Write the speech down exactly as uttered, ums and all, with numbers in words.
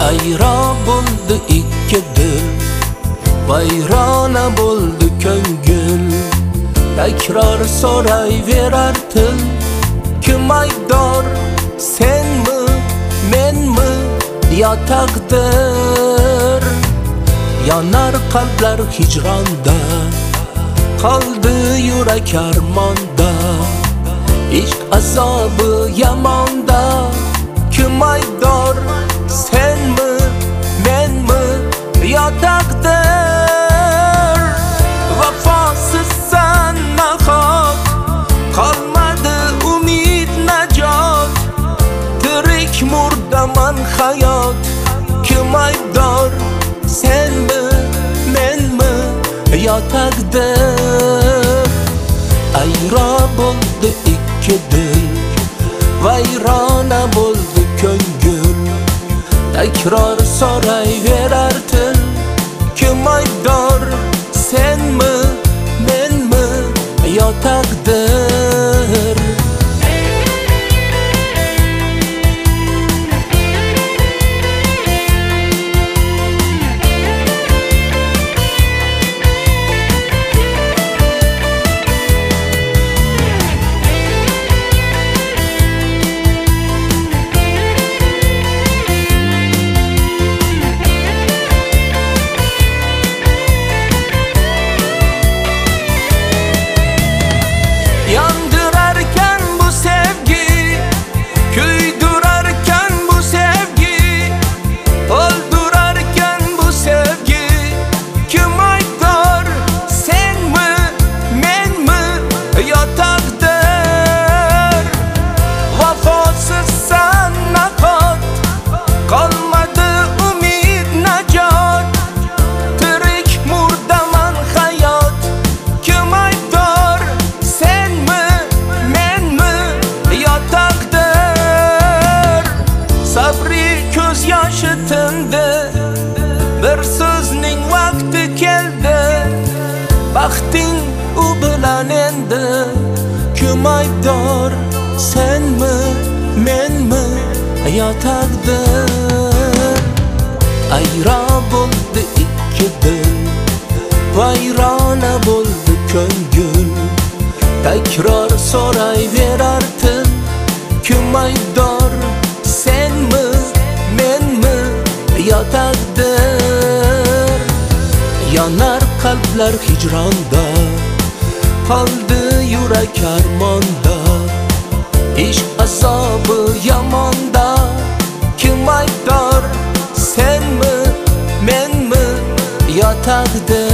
Ayro bo'ldi ikki dil, vayrona bo'ldi ko'ngil. Takror so'rayverar til, kim aybdor, senmi, menmi, yo taqdir? Yonar qalblar hijronda, qoldi yurak armonda. Ishq azobi yamonda, kim aybdor, senmi, menmi, yo taqdir? Vafosizsan nahot, qolmadi umid najot. Tirik murdaman hayot, kim aybdor, senmi, menmi, yo taqdir? Ayro bo'ldi ikki dil, vayrona bo'ldi ko'ngil. Takror so'rayverar til, kim aybdor, senmi, menmi, yo taqdir? Yandırarken bu sevgi, küydürerken bu sevgi, öldürerken bu sevgi, kim aybdor, sen mi, men mi, yo taqdir? Vafosizsan nahot, qolmadi umid najot. Tirik murdaman hayot, kim aybdor, senmi, menmi, yo taqdir? Sabri ko'z yoshi tindi, bir so'zning vaqti keldi. Baxting u bilan endi, kim aybdor, senmi, menmi, yo taqdir? Ayro bo'ldi ikki dil, vayrona bo'ldi ko'ngil. Takror so'rayverar til, kim aybdor, senmi, menmi, yo taqdir? Yonar qalblar hijronda, qoldi yurak armonda. Ishq azobi yamonda, kim aybdor, senmi, menmi, yo taqdir?